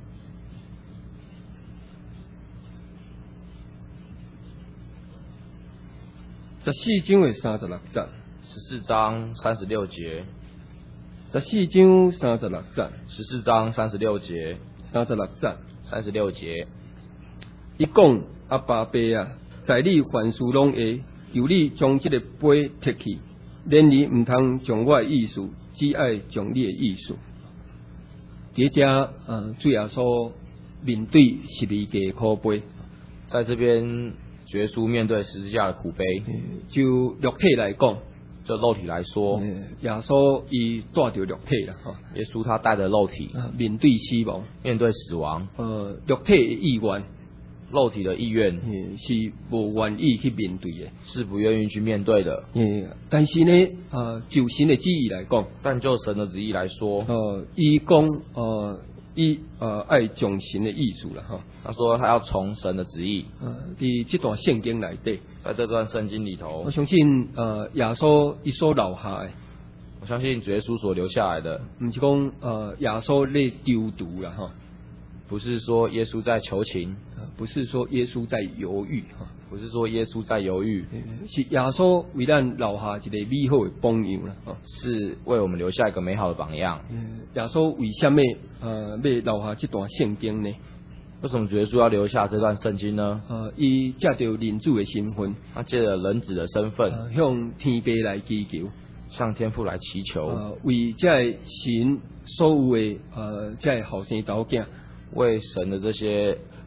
14章的36节。 14章36节。 14章36节。 14章36节。 36节。 36节。 伊讲阿爸爸啊，在你凡事拢会，求你将这个杯摕去，然而唔通将我的意思，只爱将你的意思。伫遮主耶稣面对12个苦杯， 在这边耶稣面对十字架的苦杯， 就肉体来讲， 就肉体来说， 耶稣伊带着肉体啦， 耶稣他带着肉体， 面对死亡， 面对死亡， 肉体的意愿。 肉体的意愿是不愿意去面对的， 是不愿意去面对的。 但是呢，就神的旨意来讲， 但就神的旨意来说， 伊讲伊爱从神的意思啦， 他说他要从神的旨意。 伫这段圣经内底， 在这段圣经里头， 我相信耶稣伊所留下的， 我相信耶稣所留下来的， 不是讲耶稣咧丢毒啦， 不是说耶稣在求情， 不是说耶稣在犹豫， 不是说耶稣在犹豫， 是耶稣为咱留下一个美好的榜样啦， 是为我们留下一个美好的榜样。 耶稣为什么要留下这段圣经呢？ 为什么耶稣要留下这段圣经呢？ 伊借着人子的身份， 他借着人子的身份， 向天父来祈求， 向天父来祈求， 为这神所有的这后生查某囝。 为神的这些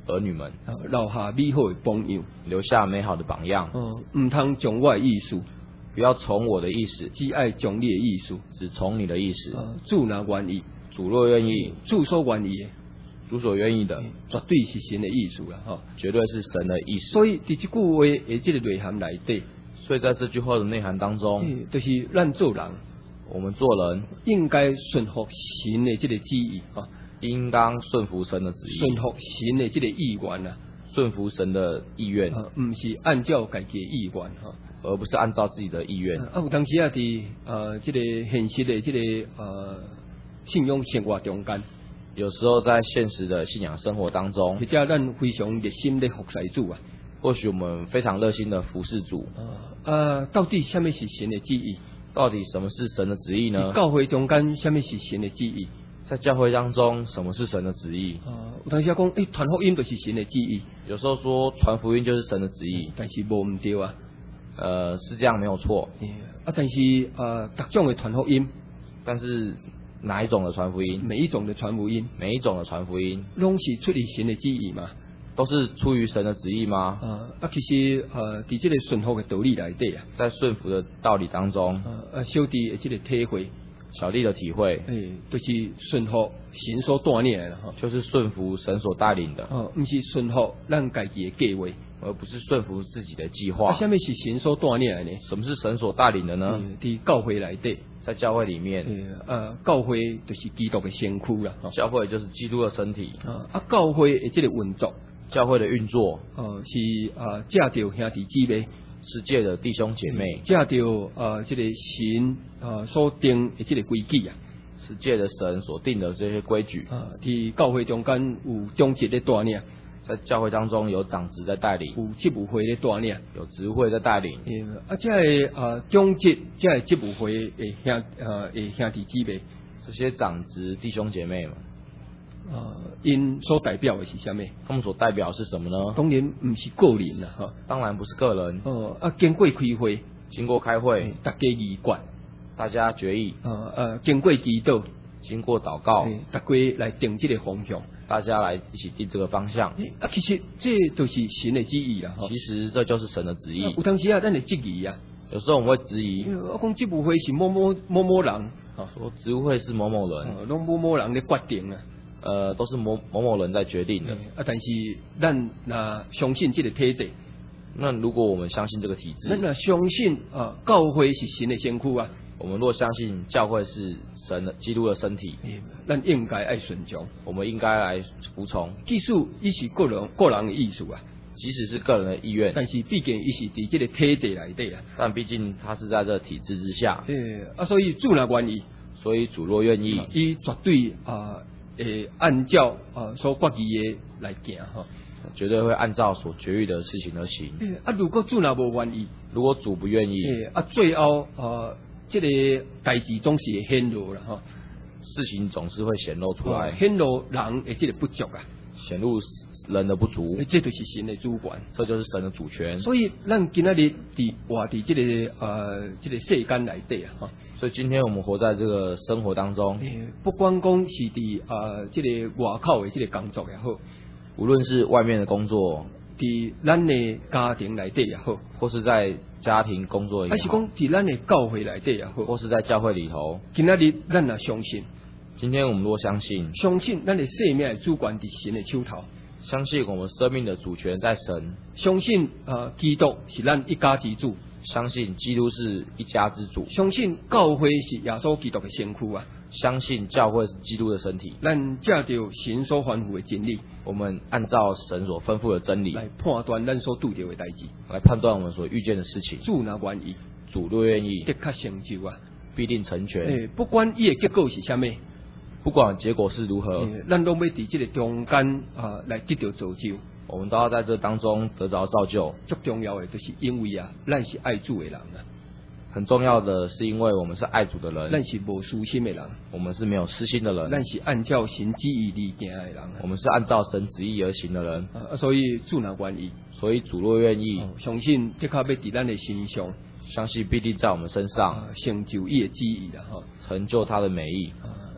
儿女们， 留下美好的榜样， 留下美好的榜样。 唔通从我的意思， 不要从我的意思， 只爱从你的意思， 只从你的意思。 主若愿意， 主若愿意， 主所愿意的， 主所愿意的， 绝对是神的意思啦， 绝对是神的意思。 所以伫这句话的这个内涵内底， 所以在这句话的内涵当中， 就是咱做人， 我们做人应该顺服神的这个旨意应当顺服神的旨意， 顺服神的这个意愿啊， 顺服神的意愿， 唔是按照家己的意愿而不是按照自己的意愿。 有当时伫这个现实的这个信仰生活中间， 有时候在现实的信仰生活当中， 或者咱非常热心的服侍主啊， 或许我们非常热心的服侍主。 到底什么是神的旨意？ 到底什么是神的旨意呢？ 教会中间什么是神的旨意？ 在教会当中，什么是神的旨意？ 有当时讲，传福音就是神的旨意。 有时候说传福音就是神的旨意， 但是无唔对啊。 是这样没有错。 但是各种的传福音， 但是哪一种的传福音？ 每一种的传福音， 每一种的传福音， 拢是出于神的旨意嘛？ 都是出于神的旨意吗？ 其实伫这个顺服的道理内底啊， 在顺服的道理当中， 小弟的这个体会， 小弟的体会， 就是顺服神所带领的就是顺服神所带领的， 不是顺服咱家己的计划， 而不是顺服自己的计划。 什么是神所带领的呢？ 什么是神所带领的呢？ 伫教会内底， 在教会里面， 教会就是基督的身躯啦， 教会就是基督的身体。 教会的这个运作， 教会的运作， 是借着兄弟姊妹， 是借着弟兄姐妹， 借着这个神所定的这个规矩啊， 是借着神所定的这些规矩。 伫教会中间有长职的带领， 在教会当中有长职在带领， 有职务会的带领， 有职会在带领。 这个长职，这个职务会的兄弟姊妹， 这些长职弟兄姐妹们。 因所代表的是什么？ 他们所代表是什么呢？ 当然不是个人啦， 当然不是个人。 经过开会， 经过开会， 大家议决， 大家决议， 经过祈祷， 经过祷告， 大家来定这个方向， 大家来一起定这个方向。 其实这都是神的旨意啦。 其实这就是神的旨意。 有当时咱会质疑啊， 有时候我们会质疑， 我讲职务会是某某人， 说职务会是某某人， 拢某人咧决定啊。 都是某人在决定的。 但是咱若相信这个体制， 那如果我们相信这个体制， 咱若相信教会是神的身躯啊， 我们若相信教会是神的基督的身体， 咱应该爱顺从， 我们应该来服从。 即使伊是个人的意思啊， 即使是个人的意愿， 但是毕竟伊是伫这个体制内底啊， 但毕竟他是在这体制之下， 所以主若愿意， 所以主若愿意， 伊绝对按照所决议的来行绝对会按照所决议的事情而行。 如果主若无愿意， 如果主不愿意， 最后这个代志总是会显露啦事情总是会显露出来， 显露人的这个不足啊， 显露人的不足， 这就是神的主权， 这就是神的主权。 所以咱今仔日活伫这个世间内底啊， 所以今天我们活在这个生活当中， 不管讲是伫这个外口的这个工作也好， 无论是外面的工作， 伫咱的家庭内底也好， 或是在家庭工作也好， 还是讲伫咱的教会内底也好， 或是在教会里头， 今仔日咱也相信， 今天我们若相信咱的生命的主权伫神的手头， 相信我们生命的主权在神， 相信基督是咱一家之主， 相信基督是一家之主， 相信教会是耶稣基督的身躯啊， 相信教会是基督的身体。 咱借着神所吩咐的真理， 我们按照神所吩咐的真理来判断咱所拄着的代志， 来判断我们所遇见的事情。 主若愿意， 主若愿意， 的确成就啊， 必定成全。 不管伊的结果是啥物， 不管结果是如何， 咱都要伫这个中间来得到造就。 我们都要在这当中得着造就。 最重要的就是因为咱是爱主的人啊。 很重要的是，因为我们是爱主的人， 咱是无私心的人， 我们是没有私心的人， 咱是按照神旨意而行的人， 我们是按照神旨意而行的人。 所以主若愿意， 所以主若愿意， 相信的确要伫咱的身上， 相信必定在我们身上成就伊的旨意啦， 成就他的美意。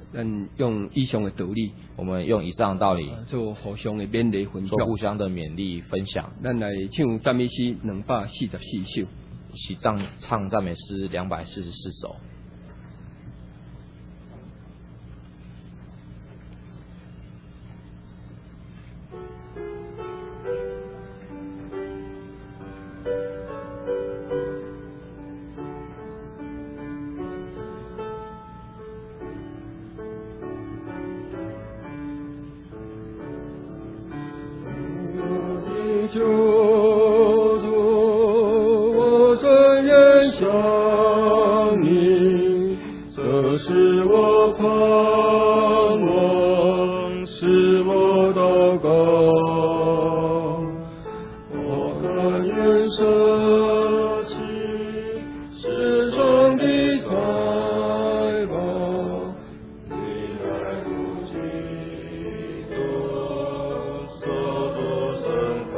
咱用以上的道理， 我们用以上的道理做互相的勉励分享， 做互相的勉励分享。 咱来唱赞美诗244首， 一起唱赞美诗244首。 救主，我深愿想你，这是我盼望，是我祷告。我甘愿舍弃世上的财宝，你来不及的舍多身旁。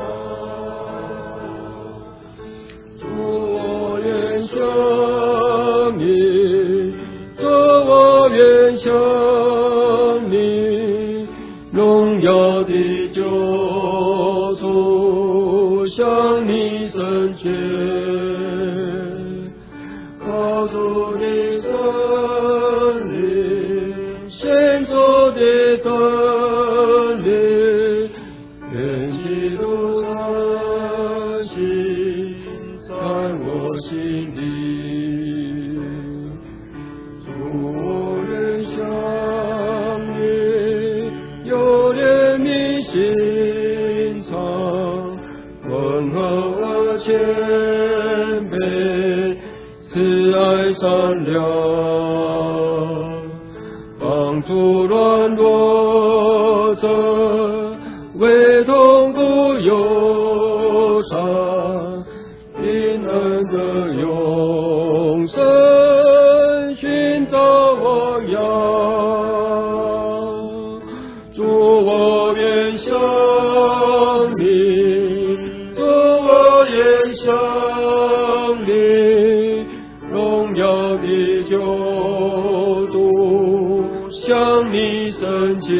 主，我愿想你，主，我愿想你，荣耀的救主，向你圣洁，靠主的真理，显出的真理，愿基督常行在我心里。主，我愿想你，有怜悯心肠，温和而谦卑，慈爱善良，帮助软弱者，为痛苦忧伤，因恩的永生，寻找汪洋。主，我愿想你，主，我愿想你，荣耀的救主，向你圣洁，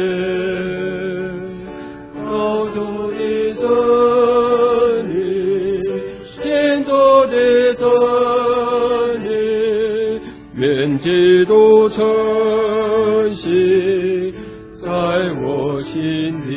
靠主的真理，显出的真理，愿基督承行在我心里。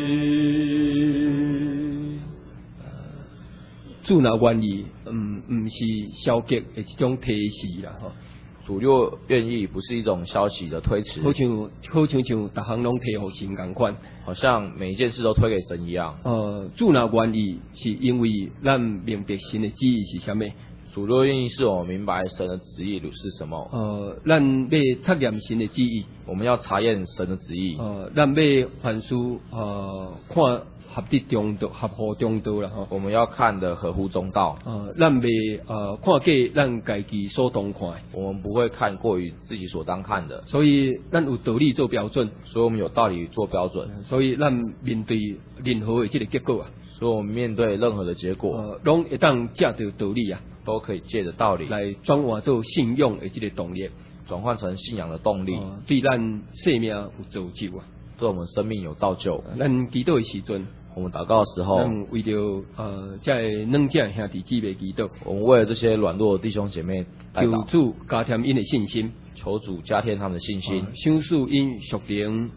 主若愿意，唔是消极的一种提示啦，吼。 主若愿意，不是一种消极的推迟， 好像逐项拢提互神共款， 好像每一件事都推给神一样。 主若愿意，是因为咱明白神的旨意是啥物。 主若愿意，是我们明白神的旨意是什么。 咱要测验神的旨意， 我们要查验神的旨意。 咱要凡事看合乎中道啦，吼。 我们要看的合乎中道。 咱袂看过咱家己所当看的， 我们不会看过于自己所当看的。 所以咱有道理做标准， 所以我们有道理做标准。 所以咱面对任何的这个结果啊， 所以我们面对任何的结果， 拢会当借着道理啊， 都可以借着道理来转换做信仰的这个动力， 转换成信仰的动力， 对咱生命有造就啊， 对我们生命有造就。 咱祈祷的时阵， 我们祷告的时候， 为着在软弱兄弟姊妹祈祷， 我们为了这些软弱的弟兄姐妹代祷， 求主加添因的信心， 求主加添他们的信心， 享受因属灵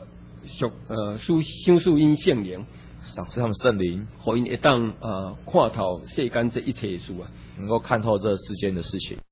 享受因圣灵， 赏赐他们圣灵， 互因会当看透世间这一切的事啊， 能够看透这世间的事情。